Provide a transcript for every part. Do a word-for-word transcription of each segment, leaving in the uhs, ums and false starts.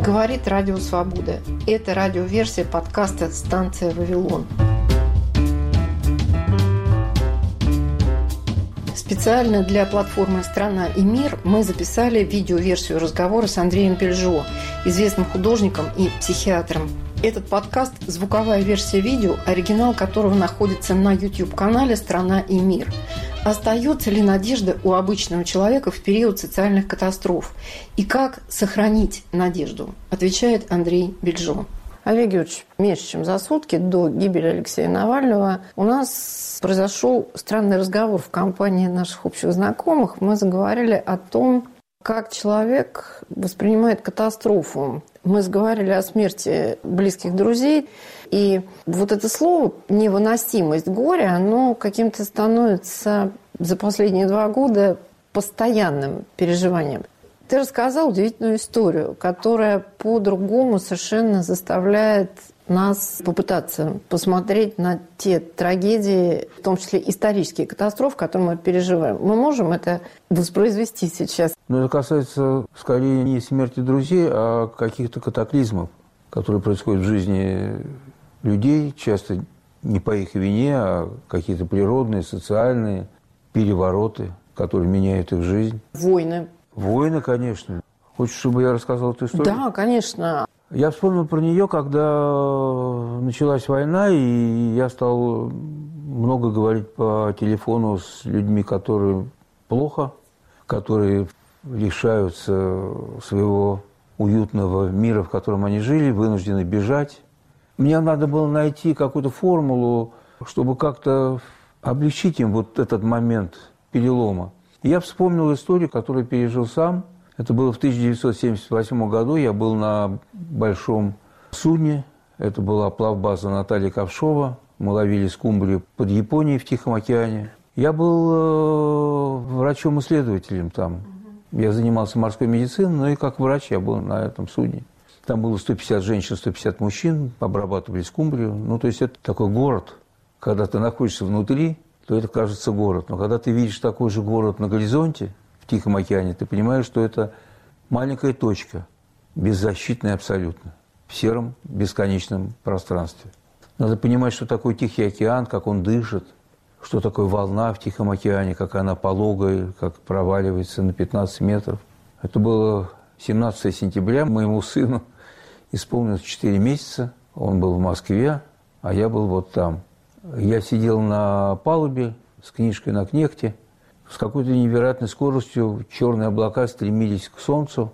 Говорит Радио Свобода. Это радиоверсия подкаста «Станция Вавилон». Специально для платформы «Страна и мир» мы записали видеоверсию разговора с Андреем Бельжо, известным художником и психиатром. Этот подкаст – звуковая версия видео, оригинал которого находится на YouTube-канале «Страна и мир». Остается ли надежда у обычного человека в период социальных катастроф? И как сохранить надежду? Отвечает Андрей Бельжо. Олег Георгиевич, меньше чем за сутки до гибели Алексея Навального у нас произошел странный разговор в компании наших общих знакомых. Мы заговорили о том, как человек воспринимает катастрофу. Мы заговорили о смерти близких друзей. И вот это слово «невыносимость горя», оно каким-то становится за последние два года постоянным переживанием. Ты рассказал удивительную историю, которая по-другому совершенно заставляет нас попытаться посмотреть на те трагедии, в том числе исторические катастрофы, которые мы переживаем. Мы можем это воспроизвести сейчас? Но это касается скорее не смерти друзей, а каких-то катаклизмов, которые происходят в жизни людей, часто не по их вине, а какие-то природные, социальные перевороты, которые меняют их жизнь. Войны. Войны, конечно. Хочешь, чтобы я рассказал эту историю? Да, конечно. Я вспомнил про нее, когда началась война, и я стал много говорить по телефону с людьми, которые плохо, которые лишаются своего уютного мира, в котором они жили, вынуждены бежать. Мне надо было найти какую-то формулу, чтобы как-то облегчить им вот этот момент перелома. И я вспомнил историю, которую пережил сам. Это было в тысяча девятьсот семьдесят восьмом году. Я был на большом судне. Это была плавбаза Натальи Ковшова. Мы ловили скумбрию под Японией в Тихом океане. Я был э, врачом-исследователем там. Я занимался морской медициной, но и как врач я был на этом судне. Там было сто пятьдесят женщин, сто пятьдесят мужчин. Обрабатывали скумбрию. Ну, то есть это такой город. Когда ты находишься внутри, то это кажется город. Но когда ты видишь такой же город на горизонте, в Тихом океане, ты понимаешь, что это маленькая точка, беззащитная абсолютно, в сером бесконечном пространстве. Надо понимать, что такое Тихий океан, как он дышит, что такое волна в Тихом океане, как она пологая, как проваливается на пятнадцать метров. Это было семнадцатого сентября, моему сыну исполнилось четыре месяца, он был в Москве, а я был вот там. Я сидел на палубе с книжкой на кнехте. С какой-то невероятной скоростью черные облака стремились к солнцу.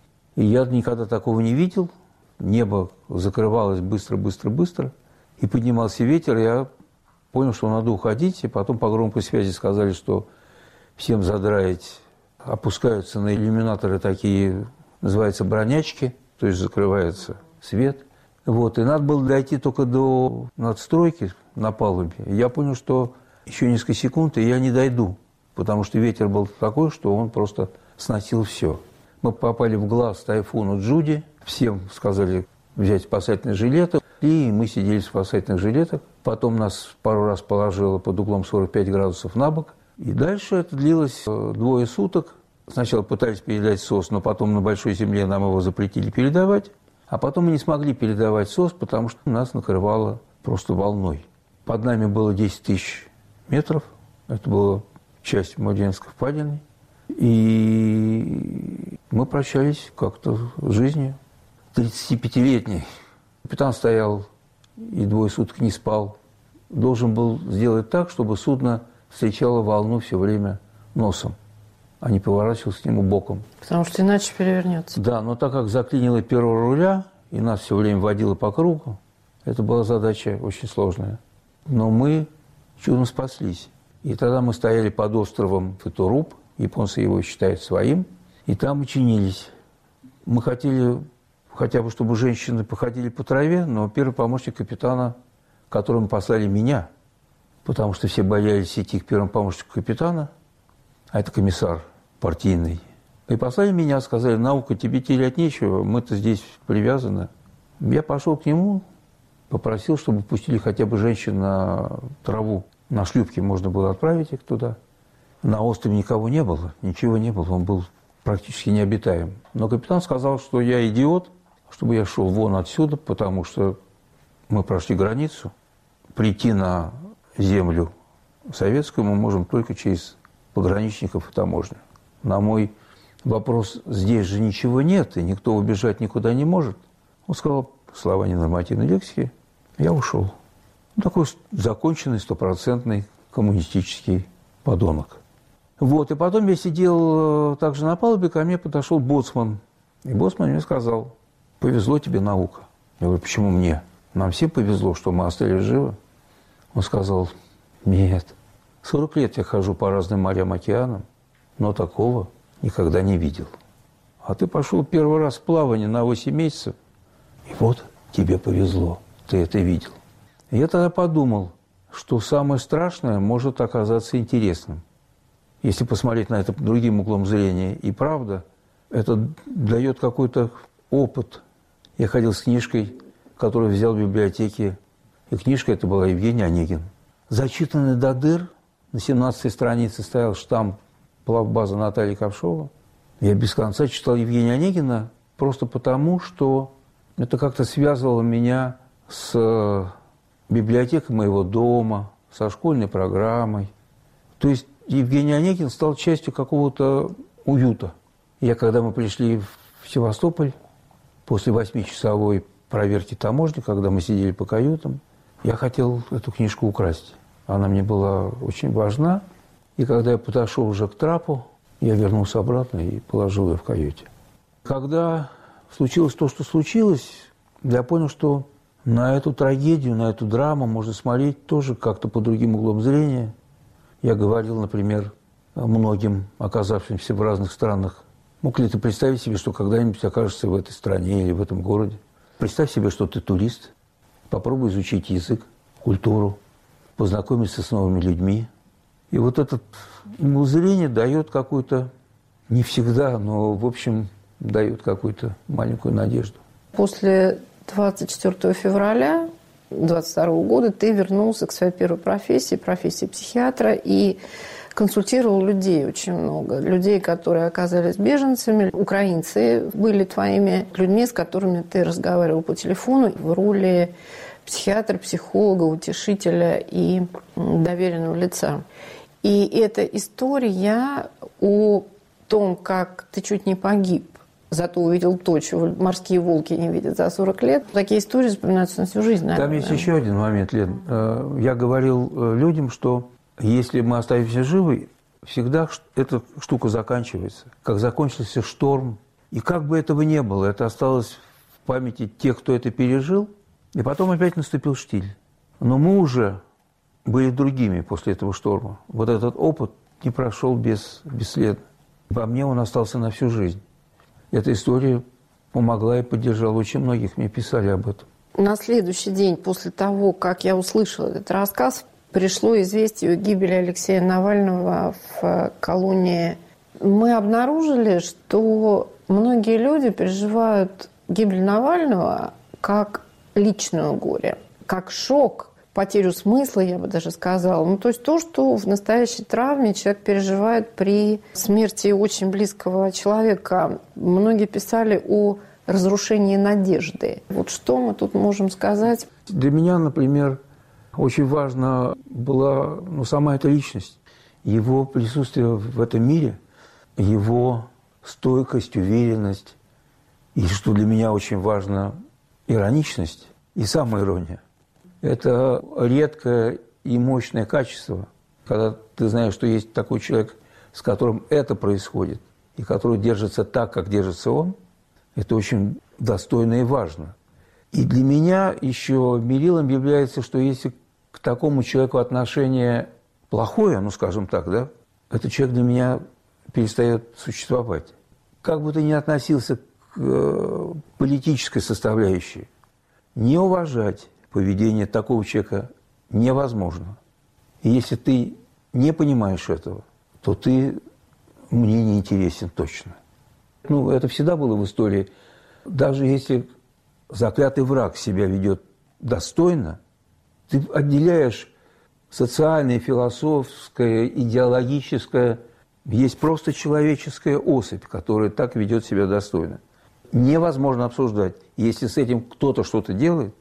И я никогда такого не видел. Небо закрывалось быстро-быстро-быстро. И поднимался ветер. Я понял, что надо уходить. И потом по громкой связи сказали, что всем задраить. Опускаются на иллюминаторы такие, называются бронячки. То есть закрывается свет. Вот. И надо было дойти только до надстройки на палубе. И я понял, что еще несколько секунд, и я не дойду. Потому что ветер был такой, что он просто сносил все. Мы попали в глаз тайфуну Джуди. Всем сказали взять спасательные жилеты. И мы сидели в спасательных жилетах. Потом нас пару раз положило под углом сорок пять градусов на бок. И дальше это длилось двое суток. Сначала пытались передать СОС, но потом на Большой Земле нам его запретили передавать. А потом мы не смогли передавать СОС, потому что нас накрывало просто волной. Под нами было десять тысяч метров. Это была часть Младенской впадины. И мы прощались как-то с жизнью. тридцатипятилетний капитан стоял и двое суток не спал. Должен был сделать так, чтобы судно встречало волну все время носом, а не поворачивалось к нему боком. Потому что иначе перевернется. Да, но так как заклинило перо руля, и нас все время водило по кругу, это была задача очень сложная. Но мы чудом спаслись. И тогда мы стояли под островом Футоруб, японцы его считают своим, и там и чинились. Мы хотели хотя бы, чтобы женщины походили по траве, но первый помощник капитана, которому послали меня, потому что все боялись идти к первому помощнику капитана, а это комиссар партийный, и послали меня, сказали: наука, тебе терять нечего, мы-то здесь привязаны. Я пошел к нему, попросил, чтобы пустили хотя бы женщин на траву. На шлюпке можно было отправить их туда. На острове никого не было, ничего не было, он был практически необитаем. Но капитан сказал, что я идиот, чтобы я шел вон отсюда, потому что мы прошли границу. Прийти на землю советскую мы можем только через пограничников и таможню. На мой вопрос, здесь же ничего нет, и никто убежать никуда не может. Он сказал слова ненормативной лексики, я ушел. Ну, такой законченный, стопроцентный коммунистический подонок. Вот, и потом я сидел также на палубе, ко мне подошел боцман. И боцман мне сказал, повезло тебе, наука. Я говорю, почему мне? Нам всем повезло, что мы остались живы. Он сказал, нет, сорок лет я хожу по разным морям, океанам, но такого никогда не видел. А ты пошел первый раз в плавание на восемь месяцев, и вот тебе повезло, ты это видел. И я тогда подумал, что самое страшное может оказаться интересным. Если посмотреть на это под другим углом зрения. И правда, это дает какой-то опыт. Я ходил с книжкой, которую взял в библиотеке. И книжка эта была Евгений Онегин. Зачитанный до дыр, на семнадцатой странице стоял штамп плавбаза Натальи Ковшова. Я без конца читал Евгения Онегина просто потому, что это как-то связывало меня с библиотекой моего дома, со школьной программой. То есть Евгений Онегин стал частью какого-то уюта. Я, когда мы пришли в Севастополь, после восьмичасовой проверки таможни, когда мы сидели по каютам, я хотел эту книжку украсть. Она мне была очень важна. И когда я подошел уже к трапу, я вернулся обратно и положил ее в каюте. Когда случилось то, что случилось, я понял, что на эту трагедию, на эту драму можно смотреть тоже как-то по другим углом зрения. Я говорил, например, многим оказавшимся в разных странах, мог ли ты представить себе, что когда-нибудь окажешься в этой стране или в этом городе? Представь себе, что ты турист, попробуй изучить язык, культуру, познакомиться с новыми людьми. И вот это угол зрения дает какую-то, не всегда, но, в общем, дает какую-то маленькую надежду. После двадцать четвёртого февраля двадцать второго года ты вернулся к своей первой профессии, профессии психиатра, и консультировал людей очень много. Людей, которые оказались беженцами. Украинцы были твоими людьми, с которыми ты разговаривал по телефону в роли психиатра, психолога, утешителя и доверенного лица. И эта история о том, как ты чуть не погиб, зато увидел то, чего морские волки не видят за сорок лет. Такие истории запоминаются на всю жизнь, наверное. Там есть еще один момент, Лен. Я говорил людям, что если мы останемся живы, всегда эта штука заканчивается. Как закончился шторм. И как бы этого не было, это осталось в памяти тех, кто это пережил. И потом опять наступил штиль. Но мы уже были другими после этого шторма. Вот этот опыт не прошел без, бесследно. Во мне он остался на всю жизнь. Эта история помогла и поддержала очень многих. Мне писали об этом. На следующий день после того, как я услышала этот рассказ, пришло известие о гибели Алексея Навального в колонии. Мы обнаружили, что многие люди переживают гибель Навального как личное горе, как шок, потерю смысла, я бы даже сказала. Ну, то есть то, что в настоящей травме человек переживает при смерти очень близкого человека. Многие писали о разрушении надежды. Вот что мы тут можем сказать? Для меня, например, очень важна была ну, сама эта личность, его присутствие в этом мире, его стойкость, уверенность. И что для меня очень важно, ироничность и самоирония. Это редкое и мощное качество, когда ты знаешь, что есть такой человек, с которым это происходит, и который держится так, как держится он, это очень достойно и важно. И для меня еще мерилом является, что если к такому человеку отношение плохое, ну, скажем так, да, этот человек для меня перестает существовать. Как бы ты ни относился к политической составляющей, не уважать поведение такого человека невозможно. И если ты не понимаешь этого, то ты мне не интересен точно. Ну, это всегда было в истории. Даже если заклятый враг себя ведет достойно, ты отделяешь социальное, философское, идеологическое. Есть просто человеческая особь, которая так ведет себя достойно. невозможно обсуждать. Если с этим кто-то что-то делает,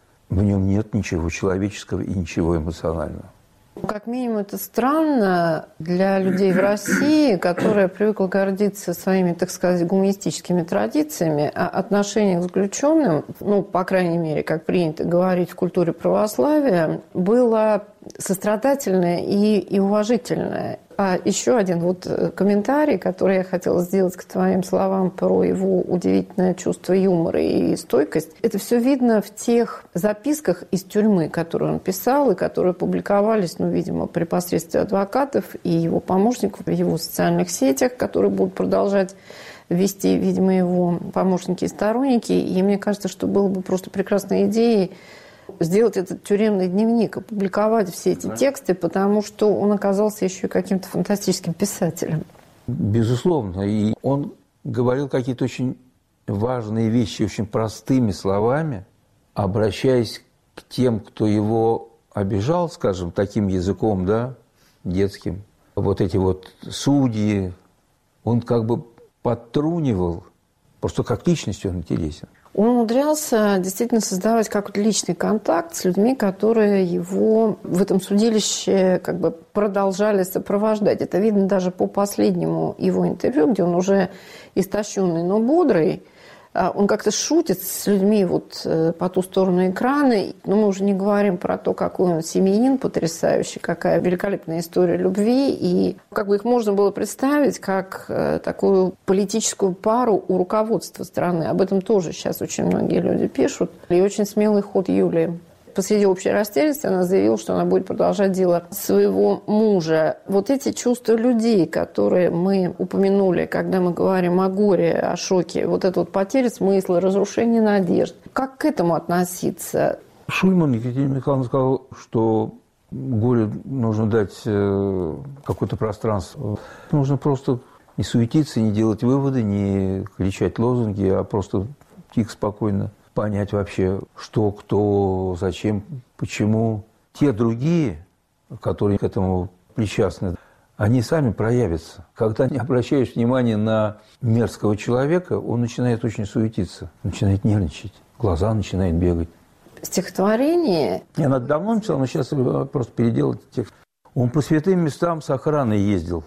в нем нет ничего человеческого и ничего эмоционального. Как минимум, это странно для людей в России, которые привыкли гордиться своими, так сказать, гуманистическими традициями, а отношение к заключенным, ну, по крайней мере, как принято говорить в культуре православия, было сострадательное и, и уважительное. А еще один вот комментарий, который я хотела сделать к твоим словам про его удивительное чувство юмора и стойкость. Это все видно в тех записках из тюрьмы, которые он писал и которые публиковались, ну, видимо, при посредстве адвокатов и его помощников в его социальных сетях, которые будут продолжать вести, видимо, его помощники и сторонники. И мне кажется, что было бы просто прекрасной идеей сделать этот тюремный дневник, опубликовать все эти тексты, потому что он оказался еще и каким-то фантастическим писателем. Безусловно. И он говорил какие-то очень важные вещи, очень простыми словами, обращаясь к тем, кто его обижал, скажем, таким языком, да, детским. Вот эти вот судьи, он как бы подтрунивал, просто как личность он интересен. Он умудрялся действительно создавать какой-то личный контакт с людьми, которые его в этом судилище как бы продолжали сопровождать. Это видно даже по последнему его интервью, где он уже истощенный, но бодрый. Он как-то шутит с людьми вот по ту сторону экрана. Но мы уже не говорим про то, какой он семьянин потрясающий, какая великолепная история любви. И как бы их можно было представить как такую политическую пару у руководства страны. Об этом тоже сейчас очень многие люди пишут. И очень смелый ход Юлии. Посреди общей растерянности она заявила, что она будет продолжать дело своего мужа. Вот эти чувства людей, которые мы упомянули, когда мы говорим о горе, о шоке, вот это вот потеря смысла, разрушение надежд. Как к этому относиться? Шульман Екатерина Михайловна сказала, что горю нужно дать какое-то пространство. Нужно просто не суетиться, не делать выводы, не кричать лозунги, а просто тихо, спокойно понять вообще, что, кто, зачем, почему. Те другие, которые к этому причастны, они сами проявятся. Когда не обращаешь внимания на мерзкого человека, он начинает очень суетиться, начинает нервничать, глаза начинают бегать. Стихотворение... Я надо давно написал, но сейчас просто переделал этот текст. Он по святым местам с охраной ездил,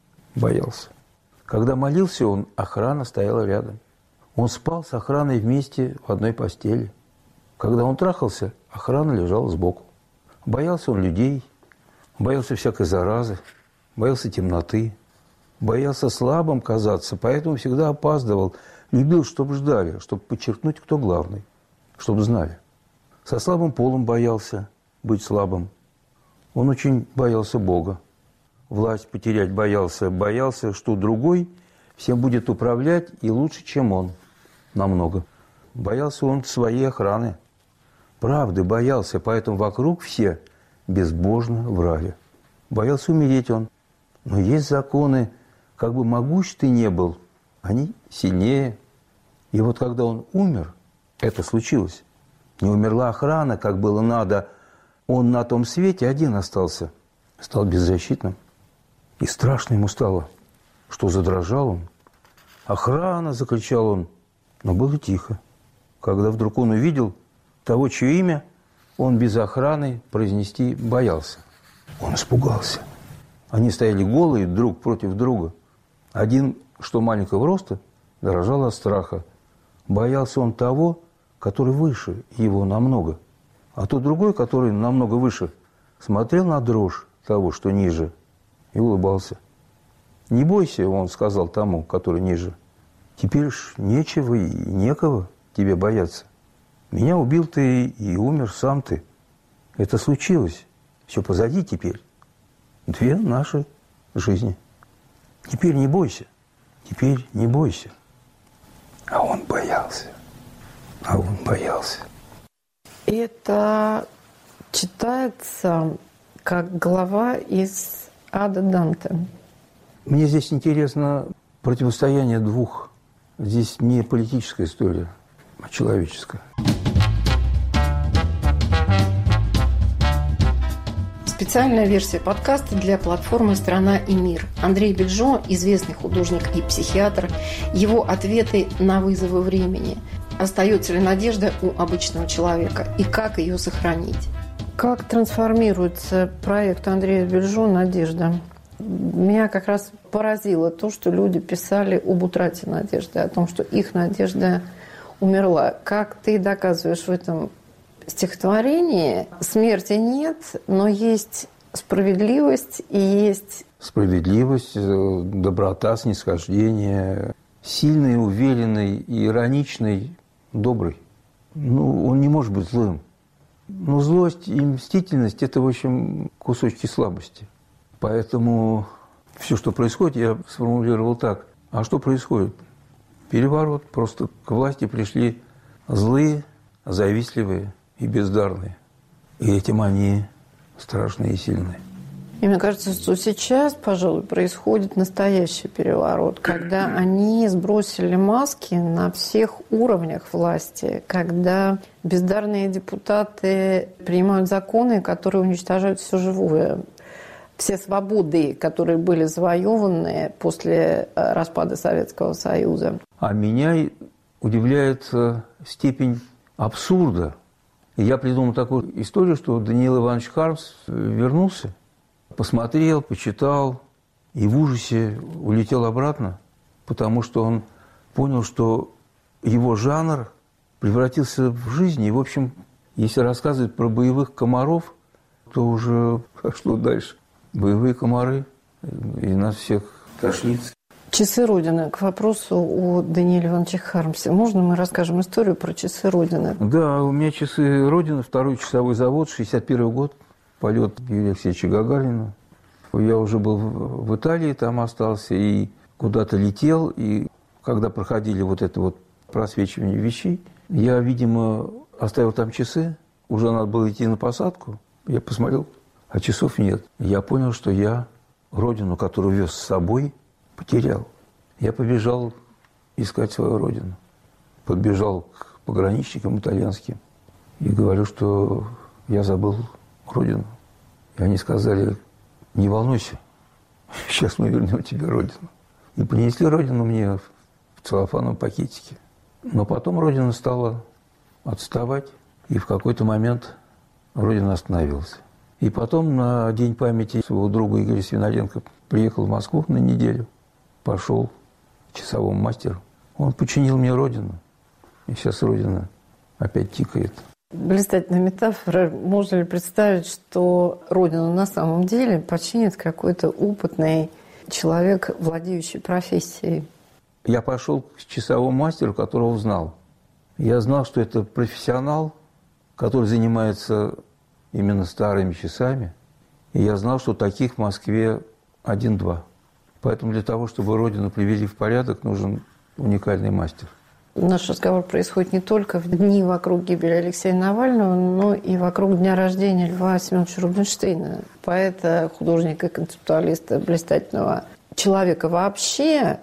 боялся. Когда молился он, охрана стояла рядом. Он спал с охраной вместе в одной постели. Когда он трахался, охрана лежала сбоку. Боялся он людей, боялся всякой заразы, боялся темноты, боялся слабым казаться, поэтому всегда опаздывал. Любил, чтобы ждали, чтобы подчеркнуть, кто главный, чтобы знали. Со слабым полом боялся быть слабым. Он очень боялся Бога. Власть потерять боялся, боялся, что другой всем будет управлять и лучше, чем он. Намного. Боялся он своей охраны. Правды боялся, поэтому вокруг все безбожно врали. Боялся умереть он. Но есть законы, как бы могущ ты не был, они сильнее. И вот когда он умер, это случилось. Не умерла охрана, как было надо. Он на том свете один остался. Стал беззащитным. И страшно ему стало, что задрожал он. «Охрана!» – закричал он. Но было тихо. Когда вдруг он увидел того, чье имя он без охраны произнести боялся. Он испугался. Они стояли голые друг против друга. Один, что маленького роста, дрожал от страха. Боялся он того, который выше его намного. А тот другой, который намного выше, смотрел на дрожь того, что ниже, и улыбался. «Не бойся», – он сказал тому, который ниже. «Теперь уж нечего и некого тебе бояться. Меня убил ты и умер сам ты. Это случилось. Все позади теперь. Две наши жизни. Теперь не бойся. Теперь не бойся». А он боялся. А он боялся. Это читается как глава из «Ада Данте». Мне здесь интересно противостояние двух. Здесь не политическая история, а человеческая. Специальная версия подкаста для платформы «Страна и мир». Андрей Бельжо, известный художник и психиатр, его ответы на вызовы времени. Остается ли надежда у обычного человека и как ее сохранить? Как трансформируется проект Андрея Бельжо «Надежда»? Меня как раз поразило то, что люди писали об утрате надежды, о том, что их надежда умерла. Как ты доказываешь в этом стихотворении, смерти нет, но есть справедливость и есть... Справедливость, доброта, снисхождение, сильный, уверенный, ироничный, добрый. Ну, он не может быть злым. Но злость и мстительность – это, в общем, кусочки слабости. Поэтому все, что происходит, я сформулировал так. А что происходит? Переворот. Просто к власти пришли злые, завистливые и бездарные. И этим они страшные и сильные. И мне кажется, что сейчас, пожалуй, происходит настоящий переворот, когда они сбросили маски на всех уровнях власти, когда бездарные депутаты принимают законы, которые уничтожают все живое. Все свободы, которые были завоеваны после распада Советского Союза. А меня удивляет степень абсурда. Я придумал такую историю, что Даниил Иванович Хармс вернулся, посмотрел, почитал и в ужасе улетел обратно, потому что он понял, что его жанр превратился в жизнь. И, в общем, если рассказывать про боевых комаров, то уже пошло дальше. Боевые комары, и нас всех тошнит. Часы Родины. К вопросу о Данииле Ивановиче Хармсе. Можно мы расскажем историю про часы Родины? Да, у меня часы Родины, второй часовой завод, шестьдесят первый год, полет Юрия Алексеевича Гагарина. Я уже был в Италии, там остался, и куда-то летел, и когда проходили вот это вот просвечивание вещей, я, видимо, оставил там часы, уже надо было идти на посадку, я посмотрел, а часов нет. Я понял, что я родину, которую вез с собой, потерял. Я побежал искать свою родину. Подбежал к пограничникам итальянским и говорю, что я забыл родину. И они сказали: не волнуйся, сейчас мы вернем тебе родину. И принесли родину мне в целлофановом пакетике. Но потом родина стала отставать, и в какой-то момент родина остановилась. И потом на День памяти своего друга Игоря Свинаренко приехал в Москву на неделю, пошел к часовому мастеру. Он починил мне родину, и сейчас родина опять тикает. Блистательная метафора. Можно ли представить, что родину на самом деле починит какой-то опытный человек, владеющий профессией? Я пошел к часовому мастеру, которого знал. Я знал, что это профессионал, который занимается именно старыми часами. И я знал, что таких в Москве один-два. Поэтому для того, чтобы родину привели в порядок, нужен уникальный мастер. Наш разговор происходит не только в дни вокруг гибели Алексея Навального, но и вокруг дня рождения Льва Семеновича Рубинштейна, поэта, художника, концептуалиста, блистательного человека вообще.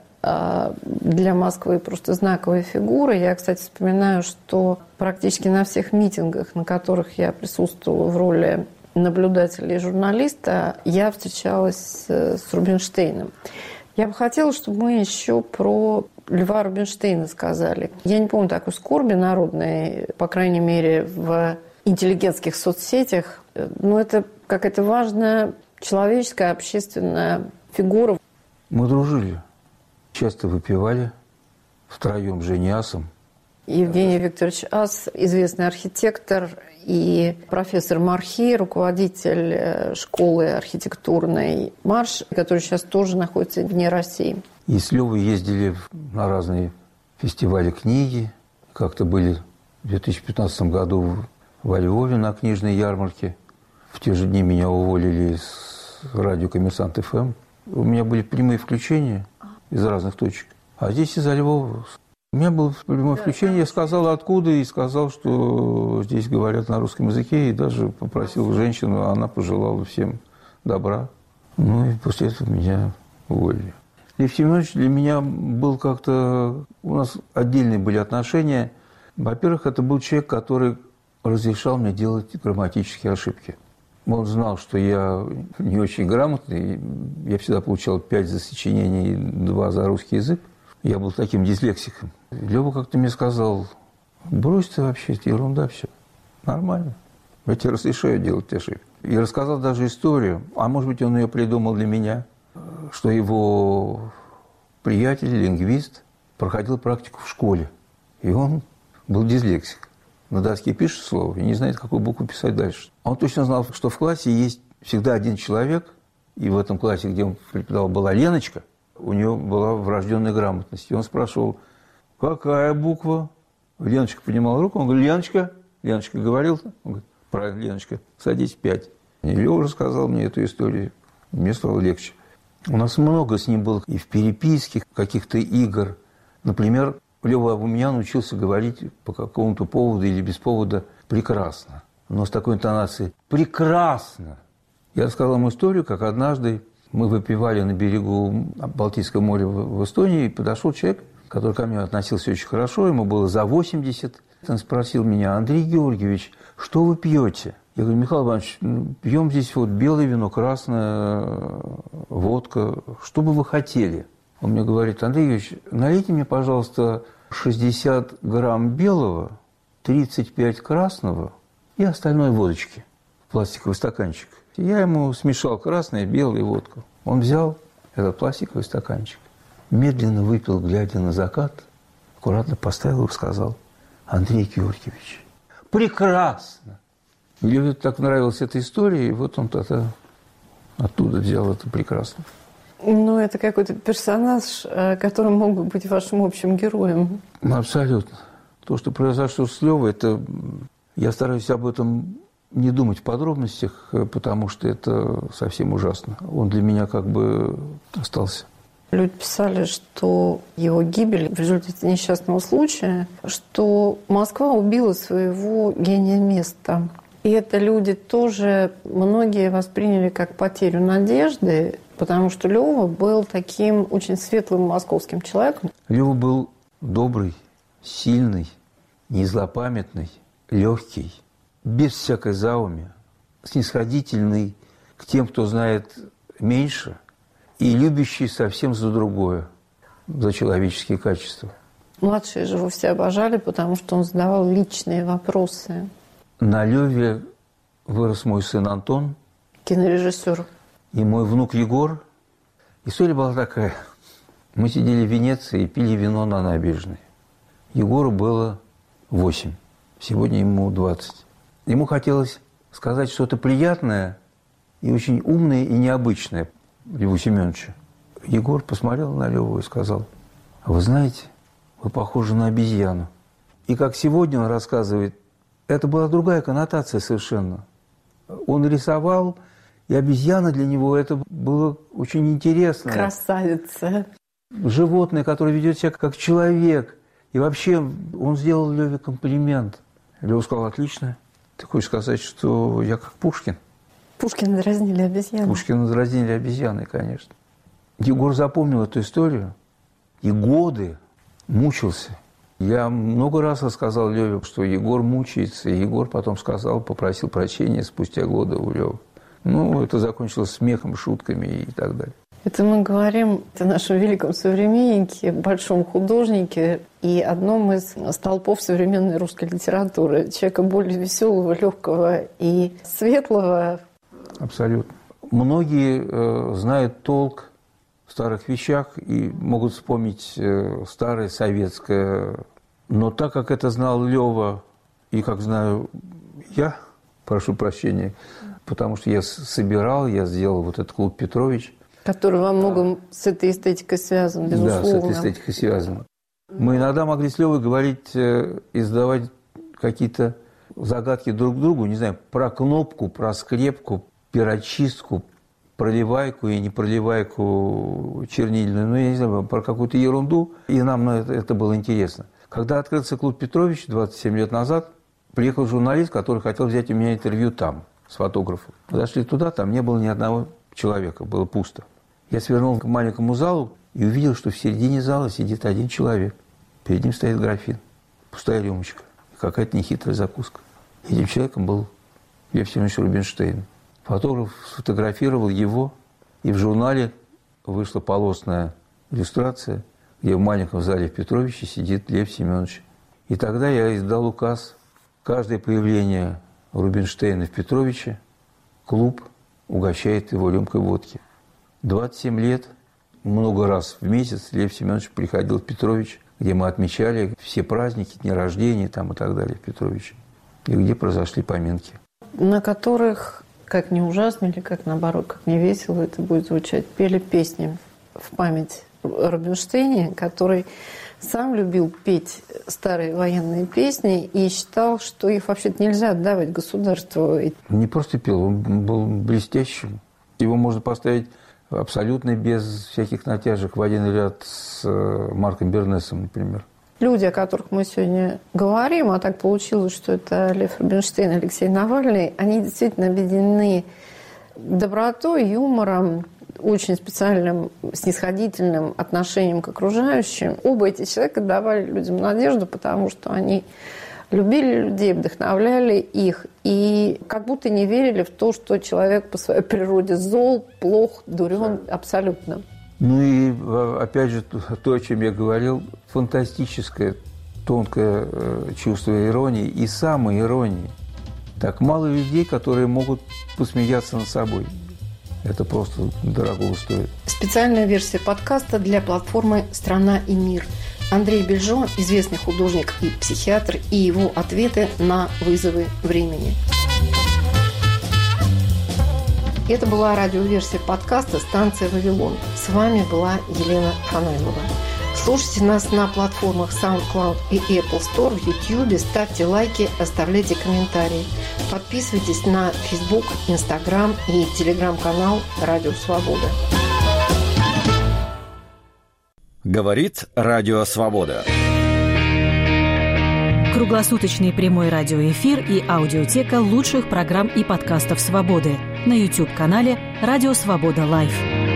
Для Москвы просто знаковая фигура. Я, кстати, вспоминаю, что практически на всех митингах, на которых я присутствовала в роли наблюдателя и журналиста, я встречалась с Рубинштейном. Я бы хотела, чтобы мы еще про Льва Рубинштейна сказали. Я не помню такой скорби народной, по крайней мере, в интеллигентских соцсетях. Но это какая-то важная человеческая, общественная фигура. Мы дружили. Часто выпивали втроем с Женей Асом. Евгений Викторович Ас, известный архитектор и профессор МАРХИ, руководитель школы архитектурной «Марш», который сейчас тоже находится вне России. И с Левой ездили на разные фестивали книги. Как-то были в две тысячи пятнадцатом году во Львове на книжной ярмарке. В те же дни меня уволили с радио «Коммерсант эф эм». У меня были прямые включения из разных точек. А здесь из-за Львова. У меня было прямое включение. Я сказал, откуда, и сказал, что здесь говорят на русском языке. И даже попросил женщину, а она пожелала всем добра. Ну и после этого меня уволили. Лев Семенович для меня был как-то... У нас отдельные были отношения. Во-первых, это был человек, который разрешал мне делать грамматические ошибки. Он знал, что я не очень грамотный. Я всегда получал пять за сочинение и два за русский язык. Я был таким дислексиком. Лёва как-то мне сказал: брось ты вообще, это ерунда все. Нормально. Я тебе разрешаю делать ошибки. И рассказал даже историю, а может быть, он ее придумал для меня, что его приятель, лингвист, проходил практику в школе. И он был дислексик. На доске пишет слово и не знает, какую букву писать дальше. Он точно знал, что в классе есть всегда один человек, и в этом классе, где он преподавал, была Леночка, у нее была врожденная грамотность. И он спрашивал: какая буква? Леночка поднимала руку, он говорит: Леночка. Леночка говорил, он говорит: правильно, Леночка, садись пять. И Лёва рассказал мне эту историю, мне стало легче. У нас много с ним было и в переписке, каких-то игр. Например, Лёва у меня научился говорить по какому-то поводу или без повода прекрасно. Но с такой интонацией: прекрасно. Я рассказал ему историю, как однажды мы выпивали на берегу Балтийского моря в Эстонии, и подошел человек, который ко мне относился очень хорошо, ему было за восемьдесят. Он спросил меня: Андрей Георгиевич, что вы пьете? Я говорю: Михаил Иванович, пьем здесь вот белое вино, красное, водка. Что бы вы хотели? Он мне говорит: Андрей Георгиевич, налейте мне, пожалуйста, шестьдесят грамм белого, тридцать пять красного и остальное водочки в пластиковый стаканчик. Я ему смешал красное, белое и водку. Он взял этот пластиковый стаканчик, медленно выпил, глядя на закат, аккуратно поставил и сказал: Андрей Георгиевич, прекрасно! Мне так нравилась эта история, и вот он тогда оттуда взял это прекрасно. Ну, это какой-то персонаж, который мог бы быть вашим общим героем. Абсолютно. То, что произошло с Лёвой, это... Я стараюсь об этом не думать в подробностях, потому что это совсем ужасно. Он для меня как бы остался. Люди писали, что его гибель в результате несчастного случая, что Москва убила своего гения места. И это люди тоже, многие восприняли как потерю надежды, потому что Лёва был таким очень светлым московским человеком. Лёва был добрый, сильный, незлопамятный, легкий, без всякой зауми, снисходительный к тем, кто знает меньше, и любящий совсем за другое, за человеческие качества. Младшие же его все обожали, потому что он задавал личные вопросы. На Лёве вырос мой сын Антон. Кинорежиссер. И мой внук Егор. История была такая. Мы сидели в Венеции и пили вино на набережной. Егору было восемь. Сегодня ему двадцать. Ему хотелось сказать что-то приятное и очень умное и необычное Льву Семеновичу. Егор посмотрел на Лёву и сказал: а вы знаете, вы похожи на обезьяну. И как сегодня он рассказывает, это была другая коннотация совершенно. Он рисовал, и обезьяна для него это было очень интересно. Красавица. Животное, которое ведет себя как человек. И вообще он сделал Лёве комплимент. Лёва сказал: отлично. Ты хочешь сказать, что я как Пушкин? Пушкина дразнили обезьяны. Пушкина дразнили обезьяны, конечно. Егор запомнил эту историю и годы мучился. Я много раз рассказал Лёве, что Егор мучается, и Егор потом сказал, попросил прощения спустя годы у Лёвы. Ну, это закончилось смехом, шутками и так далее. Это мы говорим о нашем великом современнике, большом художнике и одном из столпов современной русской литературы. Человека более веселого, легкого и светлого. Абсолютно. Многие э, знают толк в старых вещах и могут вспомнить э, старое советское. Но так как это знал Лёва, и как знаю я, прошу прощения, потому что я собирал, я сделал вот этот клуб «Петрович». Который во многом с этой эстетикой связан, безусловно. Да, с этой эстетикой связан. Мы иногда могли с Лёвой говорить э, и задавать какие-то загадки друг другу, не знаю, про кнопку, про скрепку, перочистку, проливайку и непроливайку чернильную, ну, я не знаю, про какую-то ерунду, и нам это, это было интересно. Когда открылся клуб «Петрович» двадцать семь лет назад, приехал журналист, который хотел взять у меня интервью там, с фотографом. Подошли туда, там не было ни одного человека, было пусто. Я свернул к маленькому залу и увидел, что в середине зала сидит один человек. Перед ним стоит графин, пустая рюмочка, какая-то нехитрая закуска. Этим человеком был Лев Семенович Рубинштейн. Фотограф сфотографировал его, и в журнале вышла полосная иллюстрация, где в маленьком зале в Петровиче сидит Лев Семенович. И тогда я издал указ. Каждое появление Рубинштейна в Петровиче клуб угощает его рюмкой водки. двадцать семь лет, много раз в месяц Лев Семенович приходил в Петрович, где мы отмечали все праздники, дни рождения там, и так далее в Петровиче, и где произошли поминки. На которых, как не ужасно или как наоборот, как не весело это будет звучать, пели песни в память о Рубинштейне, который сам любил петь старые военные песни и считал, что их вообще-то нельзя отдавать государству. Не просто пел, он был блестящим. Его можно поставить абсолютно без всяких натяжек в один ряд с Марком Бернесом, например. Люди, о которых мы сегодня говорим, а так получилось, что это Лев Рубинштейн и Алексей Навальный, они действительно объединены добротой, юмором, очень специальным, снисходительным отношением к окружающим. Оба эти человека давали людям надежду, потому что они любили людей, вдохновляли их и как будто не верили в то, что человек по своей природе зол, плох, дурен абсолютно. Ну и, опять же, то, о чем я говорил, фантастическое, тонкое чувство иронии и самоиронии. Так мало людей, которые могут посмеяться над собой. Это просто дорого стоит. Специальная версия подкаста для платформы «Страна и мир». Андрей Бельжо, известный художник и психиатр, и его ответы на вызовы времени. Это была радиоверсия подкаста «Станция Вавилон». С вами была Елена Фанайлова. Слушайте нас на платформах SoundCloud и Apple Store, в YouTube, ставьте лайки, оставляйте комментарии. Подписывайтесь на Facebook, Instagram и Telegram-канал «Радио Свобода». Говорит Радио Свобода. Круглосуточный прямой радиоэфир и аудиотека лучших программ и подкастов «Свободы» на YouTube-канале «Радио Свобода Лайв».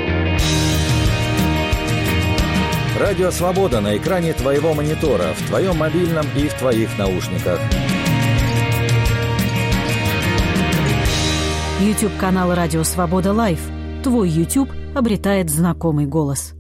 Радио Свобода на экране твоего монитора, в твоем мобильном и в твоих наушниках. YouTube-канал «Радио Свобода Лайв». Твой YouTube обретает знакомый голос.